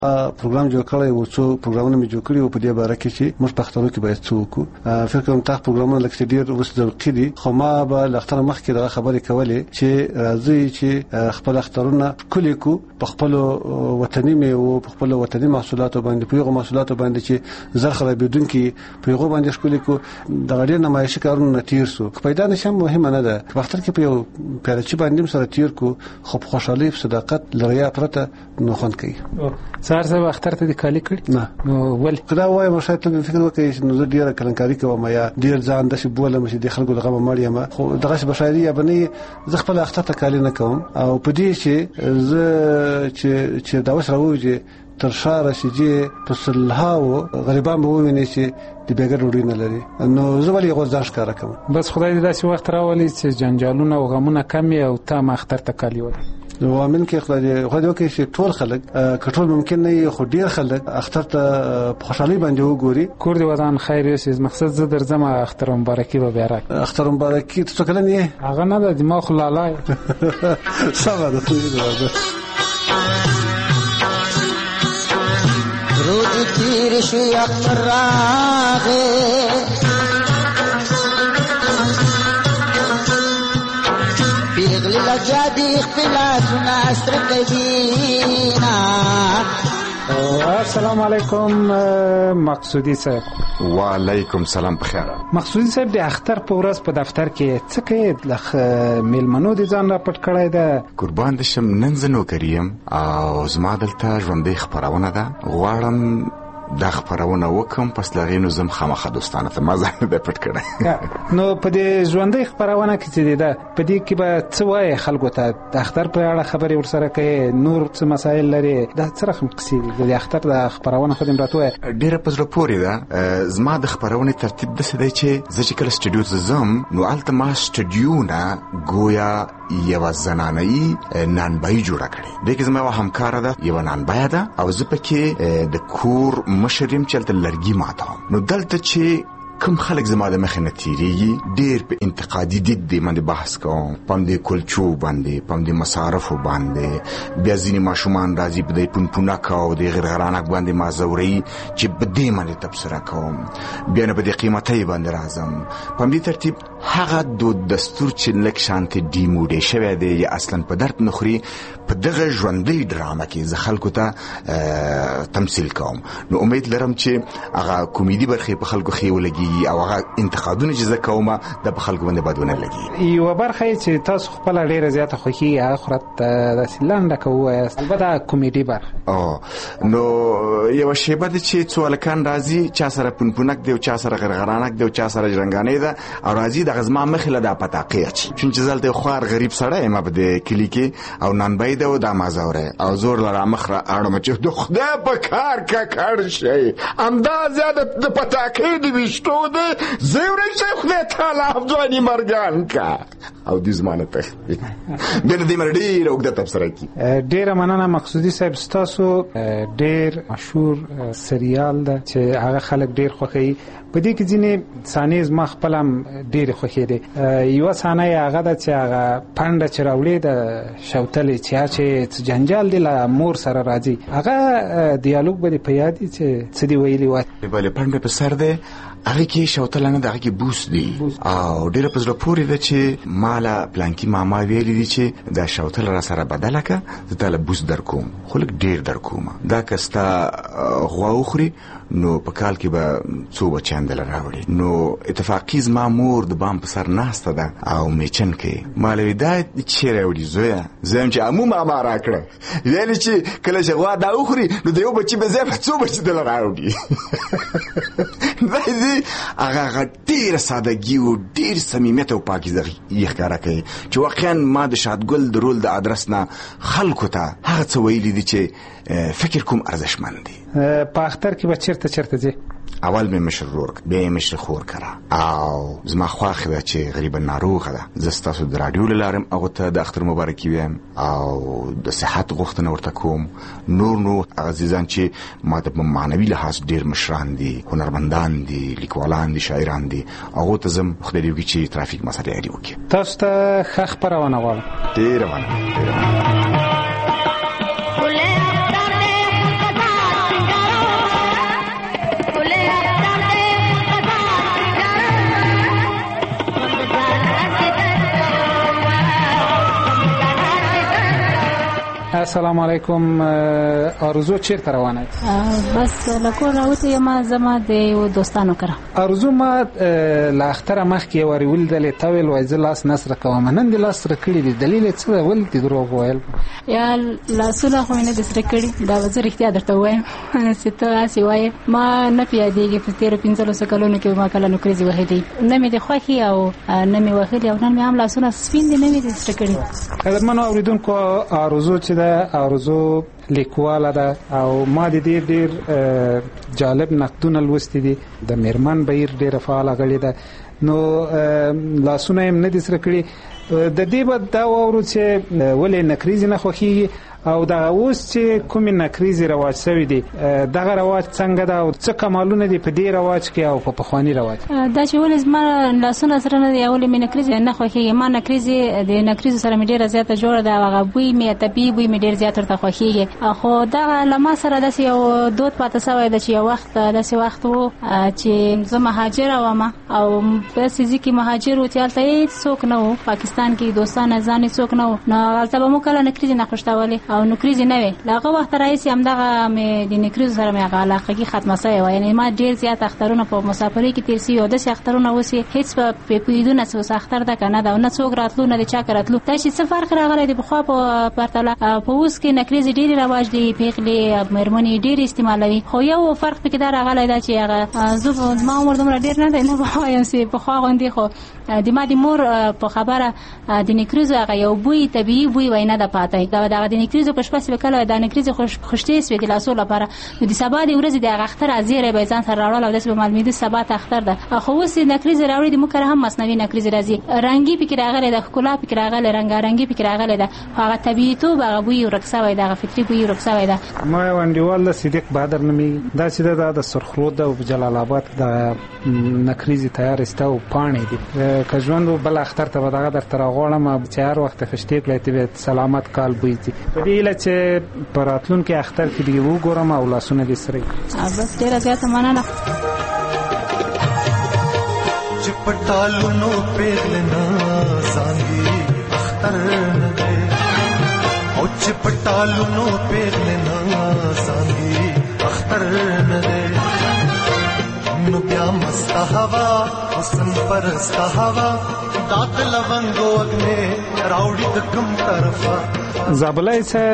پروګرام جوړ کړی و، څو پروګرامونه مې جوړ کړي و په دې باره کې چې موږ پښتنو کې باید څه وکړو. فکر کوم تاسو پروګرامونه لکه ډیر اوس ذوقي دي، خو ما به لختر مخکې دا خبرې کولې چې راځي چې خپل اخترونه کلی کو په خپل وطني میوه، په خپل وطني محصولاتو باندې، په یو محصولاتو باندې چې زر خرابېدونکي په یو باندې ښکلي کو. د غړي نمایشي کارونه تیر سو پیدا نشم مهمه نه ده. په اختر کې په یو پیرچی باندې سره تیر کو، خو په خوشحالي او صداقت لریا پرته نو خوند کوي. سهار زه اختر ته د کالی کړی نه نو ول خدا وای مشه ته فکر وکړي چې نو زه ډیره کلنکاری کوم یا ډیر ځان د شي بوله مشه د خلکو دغه مړی ما، خو دغه بشایری یا بني زه خپل اختر ته کالی نه کوم. او په دې چې زه چې دا وسره وځي تر شاره شي په صلحاو غریبان به ویني چې د بیګر وړي نه لري، نو زه ولې غوځاش کار کوم. بس خدای دې داسې وخت راولي چې جنجالونه او غمونه کم او تا ما اختر ته کالی ول. نو امن کې خدای وکړي چې ټول خلک کټول ممکن نه خو ډیر خلک اختر ته خوشحالي باندې وګوري. کور دې ودان خیر یې مقصد زه درځم اختر مبارکي به بیا راک. اختر مبارکي څه کله نه هغه نه د دماغ لالای سبا د توې ده روز تیر شي اختر راغه پیغلی لجادی اختلافنا عصر کبینا. السلام علیکم مقصودی صاحب. وعلیکم سلام بخیر. مقصودی صاحب د اختر په ورځ په دفتر کې څه کوي؟ لخ میلمنو دي ځان را پټ کړای ده. قربان دې شم، نن زه نوکریم او زما دلته ژوندۍ خپرونه ده. غواړم دا خبرونه وکم، پس لغې نو زم خامخا دوستانه ته ما ځان د پټ کړه. نو په دې ژوندۍ خبرونه کې چې ده په دې کې به څه وایي خلکو ته؟ د اختر په اړه خبرې ورسره کوي، نور څه مسایل لري؟ دا څه رقم قصې د اختر د خبرونه خو دې راته وایي. ډیره په زړه پورې ده. زما د خبرونې ترتیب داسې دی چې زه چې کله سټډیو ته ځم نو هلته ما سټډیو نه ګویا یوه زنانه‌یي نانبایي جوړه کړې. دې کې زما یوه همکاره ده، یوه نانبایه ده، او زه پکې د کور مشر یم چې هلته لرګي ماتوم. نو دلته چې کم خلک زما د مخې نه تېرېږي ډېر په انتقادي دید دې باندې بحث کوم، په همدې کلچو باندې، په همدې مصارفو باندې. بیا ځینې ماشومان راځي په دې پونپونک او د غرغرانک باندې ما ځوروي چې په دې باندې تبصره کوم. بیا نه په دې قیمتۍ باندې راځم. په همدې ترتیب هغه دود دستور چې لږ شانتې ډیموډې شوی دی یا اصلا په درد نه خوري، په دغه ژوندۍ ډرامه کې زه خلکو ته تمثیل کوم. نو امید لرم چې هغه کومیدي برخې په خلکو ښې ولګي او هغه انتقادونه چې زه کوم د په خلکو باندې بد ونه لګي. یوه برخه یې چې تاسو خپله ډېره زیاته خوښي هغه خو راته داسې لنډه که ووایاست، البته کومیډي برخه. نو یوه شیبه ده چې څو هلکان راځي، چا سره پونپونک دی او چا سره غرغرانک دی او چا سره ژرنګانۍ ده، او راځي دغه زما مخې له دا پتاقې اچي. چون چې زه هلته یو خوار غریب سړی یم په دې کلي کې، او نانبایي ده او دا ما ځوری او زور له رامخ را اړم چې د خدای په کار ککړ شئ، اندازه د پتاقې د ویشتو ده زیوری شئ، خدای تعالی افځواني مرګان کا او دې زما نه تښتي. بیا نه دې مره ډېره اوږده تبصره کي. ډېره مننه مقصودي صاحب. ستاسو ډېر مشهور سریال ده چې هغه خلک ډېر خوښوي. په دې کې ځینې صحنې زما خپل هم ډېرې خوښې دي. یوه صحنه یې هغه ده چې هغه پنډه چې راوړې د شوتلې چې جنجال دی له مور سره راځي، هغه دیالوګ به دې په یاد دي چې څه دې ویلي وای؟ بلې پنډه په سر دی، هغه کې شوتله نه ده، هغه کې بوس دی. او ډېره په زړه پورې ده چې ما له پلانکي ماما ویلي دي چې دا شوتله را سره بدله که زه تا له بوس در کوم، خو لږ ډېر در کوم. دا که ستا غوا وخوري نو په کال کې به څو بچیان دله راوړي. نو اتفاقي زما مور د بام په سر ناسته ده او میچن کوي. ما له وی دا چیرې راوړي زویه؟ زه یم چې عمو ماما راکړه، یعنې چې کله چې غوا دا وخوري نو د یو بچي به ځای به څو بچي دله راوړي. هغه ډېره سادګي او ډېر صمیمیت او پاکیزګي یې ښکاره کوي چې واقعا ما د شادګل د رول د ادرس نه خلکو ته هغه څه ویلي دي چې فکر کوم ارزښتمند دي. په اختر کې به چېرته ځې؟ اول مې مشر ورور بیا یې مشر خور کړه، او زما خوښه ده چې غریبه ناروغه ده. زه ستاسو د راډیو له لارې هغو ته د اختر مبارکي وایم او د صحت غوښتنه ورته کوم. نور عزیزان چې ما ته په معنوي لحاظ ډېر مشران دي، هنرمندان دي، لیکوالان دي، شاعران دي، هغو ته زم خدای دې وکړي چې ترافیک مسله یاري وکړي. تاسو ته ښه خپرونه غواړم. ډېره مننه. السلام علیکم. آرزو چیرته روانه؟ بس لکور راوته یم زما د دوستانو کره. آرزو ما لا اختر مخکې وری ولدل تاویل وای ز لاس نصر کوم نن د لاس سره کړی دی دلیل څه ول دي دروغ ویل یا لاسونه خو نه د سره کړی دا وزر اختیار درته وایم ستاسو اسی وای ما نه پیادېږي په تیر 15 کلونو کې ما کله نو کریزي وهدي نه مې د خوخي او نه مې وهلي او نن مې هم لاسونه سپین دي نه مې د سره کړی. قدرمنو اوریدونکو آرزو چې ده آرزو لیکواله ده او ما د دې ډیر جالب نقدونه لوستي دي د میرمن بهیر ډیره فعاله غړي ده نو لاسونه هم نه دي سره کړی د دې به دا وورو چې ولې نکریزي نه خوخي او دا اوس چې کوم نکریزي رواج شوی دی دغه رواج څنګه دا او څه کمالونه دي په دې رواج کې او په پخوانی رواج دا چې ولې ما لاسونه سره نه دی اول مې نکریزي نه خوخي ما نکریزي د نکریزو سره مې ډیره زیاته جوړه ده هغه بوی مې طبيعي بوی مې ډیر زیات ورته خوخيږي خو دا لمه سره د یو دوت پاتې سوی د یو وخت د سی وخت وو چې زه مهاجر وم او په سيزي کې مهاجر و چې الته څوک نه وو پاکستان کې دوستان ځان څوک نه وو نو الته به مو کله نکریزي نه خوشتاولي او نکریزي نه وي لاغه وخت راځي هم دغه مې د نکریزو سره مې علاقه کې ختمه شوی و یعنی ما ډیر زیات اخترونه په مسافرۍ کې تیر سی او د اخترونه وسی هیڅ په پیډونه څه اختر ده کنه دا نه څوک راتلو نه چا کراتلو دا چې څه فرق راغلی دی په خو په پرتله په اوس کې نکریزي ډیر رواج دی پیغلي مرمنې ډیر استعمالوي خو یو فرق پکې دا راغلی دا چې هغه زه ما عمر دومره ډیر نه دی نه وایم چې په خو غوندي خو د ما د مور په خبره د نکریزو هغه یو بوی طبيعي بوی وینه د پاتای دا د نکریزو په شپه وکړه د نکریزو خوشتي سوي د لاسو لپاره د سبا د ورځې د اختر ازیره به ځان سره راړل او د سبا معلومې د سبا ته اختر ده خو اوس نکریزو راوړي د مکر هم مصنوي نکریزو راځي رنگي فکر راغله د خلا فکر راغله رنگارنګي فکر راغله ده هغه طبيعي تو هغه بوی ورکسا وای دا فطري بوی ورکسا وای دا ما وندیوال صدیق بادر نمی دا چې د سرخرود او جلال آباد د نکریزي تیار استو پانی دي کژوند بل اختر ته دغه در تر غوړم چې هر وخت خشتي پلیته سلامت کال بوی دي په دې لته پراتلون کې اختر کې دی وګورم او لاسونه دې سره بس ډیره زیاته مننه چپټالونو پیغلنا زانګي اختر نه دی او چپټالونو پیغلنا زانګي اختر نه دی نو بیا مست هوا حسن پرست هوا دات لونګو اګنه راوړي د کوم طرفه زابلای صاحب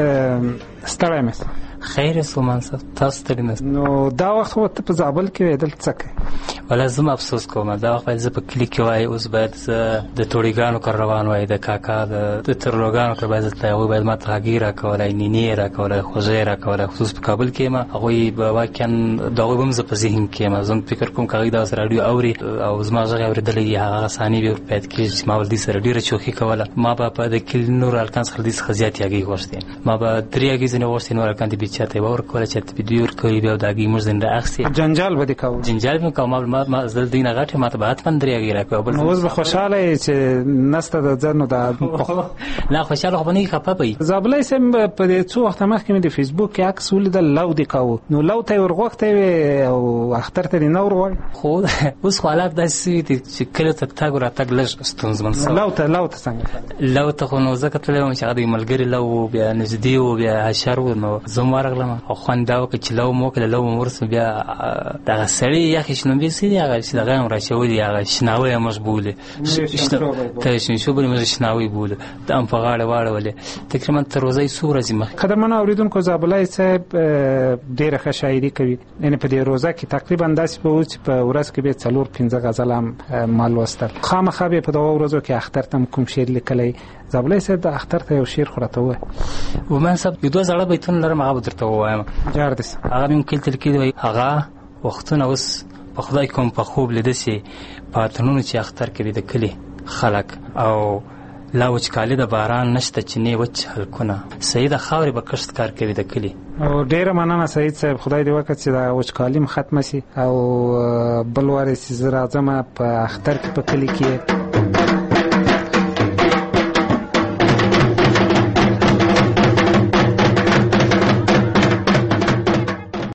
ستړی مې خیر سومان صاحب تاسو ته دې نو دا وخت وته په زابل کې ودل څه ولا زم افسوس کوم دا وخت زه په کلی کې وای اوس باید د ټوړیګانو کار روان وای د کاکا د ترلوګانو کار باید ته وای باید ما ته غیره کولای نینې را کولای خوځې را کولای خصوص په کابل کې ما هغه به واکن دا وبم ز په ذهن کې ما زم فکر کوم کاغی دا سره رادیو اوري او زما ځای اوریدلې هغه ثاني به پات کې ما ول دي سره ډیره چوخي کوله ما په د کلی نور الکانس خلدي خزيات یاګي غوښتي ما به دریاګي زنه غوښتي نور الکان دي چاته ور کوله چې په دیور کوي بیا داګي موږ زنده اخسي جنجال به وکاو جنجال مې کوم ما زل دینه غټه ما ته بعد پندريږي راکو بل اوس به خوشاله چې نسته د ځنو دا لا خوشاله خو نه خپه وي زابلای سم په دې څو وخت مخکې د فیسبوک کې عکس ولید لو دی کاو نو لو ته ورغوخته او اختر ته نه ورغول خو اوس حالات داسې دي چې کله ته تاګ را تاګ لږ ستونزمن سره لو ته څنګه لو ته خو نو زکه تلم چې هغه ملګری لو بیا نږدې او بیا حشر نو زموارغلم خو خونداو چې لو مو کله لو مرس بیا دا سړی یا خښنو به سړي هغه چې دغه راشودي هغه شناوي مشبوله ته شنو بل مې شناوي بوله د ام په غاړه واړولې تقریبا تر ورځې سورې مخ قدمنه اوریدونکو زابلای صاحب ډیره ښه شاعري کوي یعنی په دې روزه کې تقریبا داسې په چې په ورځ کې به 4-5 غزل هم مال وستل خامخا به په دغه ورځو کې اختر تم کوم شعر لیکلی زابلای صاحب د اختر ته یو شعر خورته و و من صاحب یو دوه زړه بیتون لرم هغه درته وایم جار دې هغه مې کله تل کې هغه وختونه اوس په خدای کوم په خوب لیدل شي پاتونو چې اختر کې د کلی خلک او لا وچکالي د باران نشته چې نه وچ هلکونه سید خاورې به کښت کار کوي د کلی او ډیره مننه سید صاحب خدای دې وکړي چې دا وچکالي ختمه شي او بل واره چې راځم په اختر کې په کلی کې